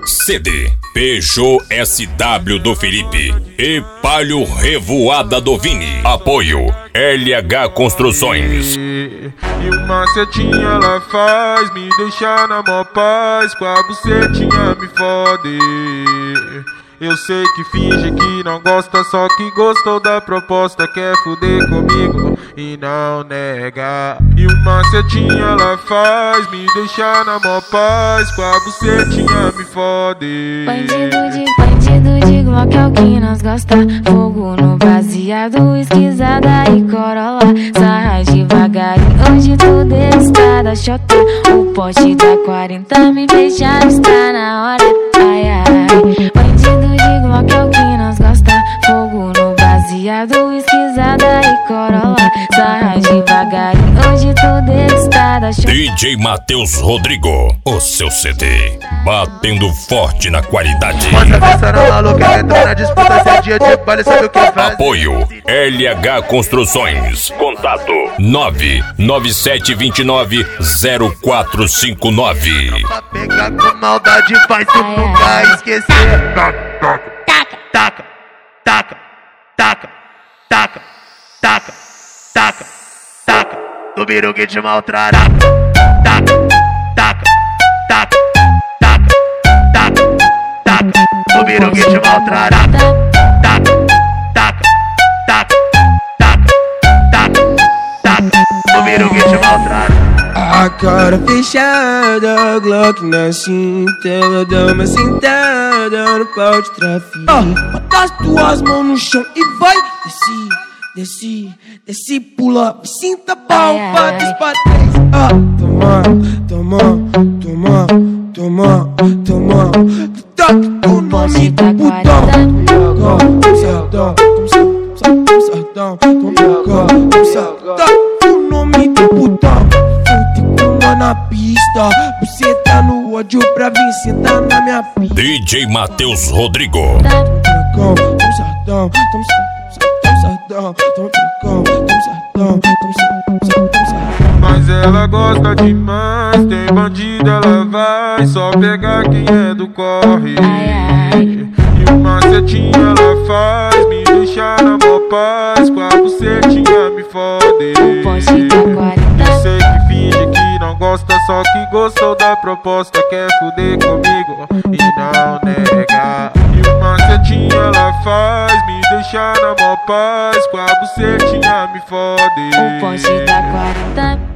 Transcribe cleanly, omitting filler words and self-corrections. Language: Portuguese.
CD Peugeot SW do Felipe e Palio Revoada do Vini. Apoio LH Construções. E uma setinha ela faz me deixar na mó paz, com a bucetinha me fode. Eu sei que finge que não gosta, só que gostou da proposta, quer fuder comigo e não nega. E uma setinha ela faz me deixar na mó paz, com a bucetinha me fode. Bandido de Glock é o que nós gosta. Fogo no baseado, esquisada e corolla. Sarra devagarinho, hoje tudo está da chota. O pote da 40 me beijando, está na hora. Ai, ai. Bandido de Glock é o que nós gosta. Fogo no baseado, esquisada e corolla. Sarra devagarinho, hoje tudo está da chota. DJ Matheus Rodrigo, o seu CD, batendo forte na qualidade. Mostra essa na maluca, entra na disputa, se é dia de baile, sabe o que faz? Apoio LH Construções. Contato 997290459. Pra pegar com maldade faz tu nunca esquecer. Taca, taca, taca, taca, taca, taca, taca, taca. No biru que te maltrará. Taca, taca, taca, taca, taca, taca. No biru que te maltrará. Taca, taca, taca, taca, taca, taca. No biru que te maltrará. A cara fechada, Glock na cinta, ela dá uma sentada no pau de tráfico. Bota as tuas mãos no chão e vai, desce, pula, sinta pau, bate pra trás. Toma, toca o nome do putão. Toca o nome do putão. Na pista, você tá no ódio pra vir sentar na minha pista. DJ Matheus Rodrigo. Mas ela gosta demais, tem bandida, ela vai só pegar quem é do corre. E uma setinha ela faz me deixar na mó paz, com a bucetinha me fode. Eu sei que finge que não gosta, só que gostou da proposta, quer fuder comigo e não nega. E uma setinha ela faz me deixar na mó paz, com a bucetinha me fode. O poste da 40